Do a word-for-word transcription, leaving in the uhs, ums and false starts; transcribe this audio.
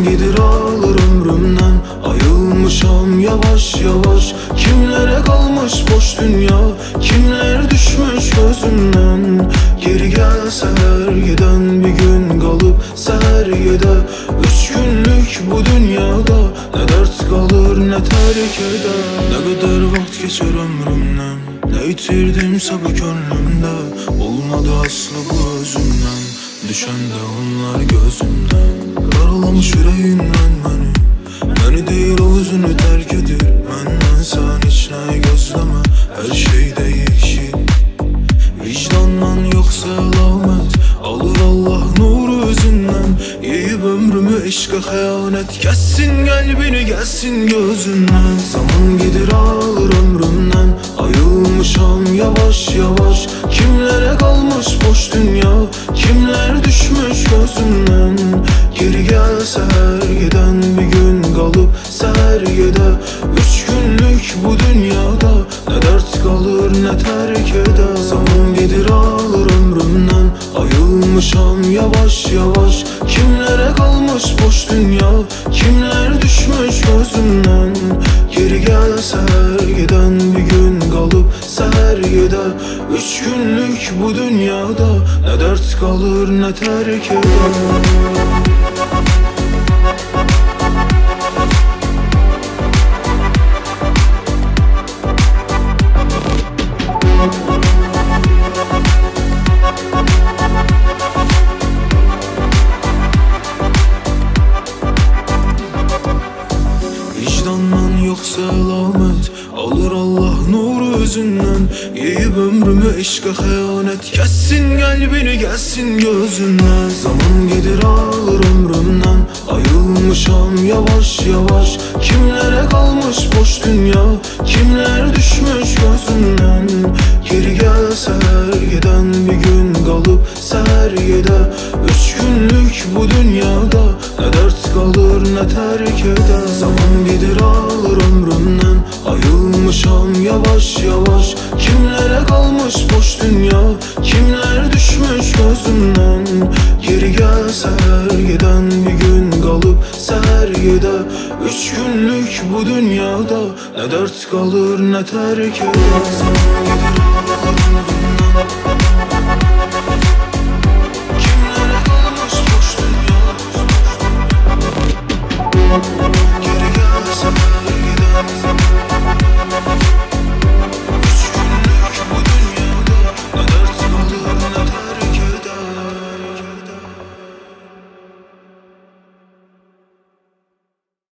gedir alır ömrümden. Ayılmışam yavaş yavaş. Kimlere kalmış boş dünya, kimler düşmüş gözümden. Geri gel seher giden, bir gün kalıp seher yede. Üç günlük bu dünyada ne dert kalır ne terk eder. Ne kadar vakit geçer ömrümden, ne yitirdimse bu gönlümde. Olmadı aslı bu özümden, düşen de onlar gözümden. Karalamış yüreğinden beni, beni değil o özünü terk edir. Benden sen hiç ne gözleme, her şey değişir. Vicdandan yoksa alamet, alır Allah nuru yüzünden. Yiyip ömrümü eşke hayanet, kessin kalbini gelsin gözünden. Zaman gedir alır ömrümden, ayılmışam yavaş yavaş. Kimlere kalmış boş dünya, kimler düşmüş gözümden. Geri gel seher giden, bir gün kalıp seher yede. Üç günlük bu dünyada ne dert kalır ne terk eder. Zaman gedir alır ömrümden, ayılmışam yavaş yavaş. Kimlere kalmış boş dünya, kimler düşmüş gözümden. Geri gel seher giden, bir gün kalıp seher yede. Üç günlük bu dünyada ne dert kalır ne terk eder. Vicdandan yoksa alamet, alır Allah nuru yüzünden. Yiyip ömrümü eşke hayanet, kessin kalbini gelsin gözünden. Zaman gedir alır ömrümden, ayılmışam yavaş yavaş. Kimlere kalmış boş dünya, kimler düşmüş gözümden. Geri gel seher giden, bir gün kalıp seher yede. Üç günlük bu dünyada ne dert kalır ne terk eder. Zaman gedir alır ömrümden, ayılmışam yavaş yavaş. Kimlere kalmış boş dünya, kimler düşmüş gözümden. Geri gel seher giden, bir gün kalıp seher yede. Üç günlük bu dünyada ne dert kalır ne terk eder. Zaman gedir alır ömrümden.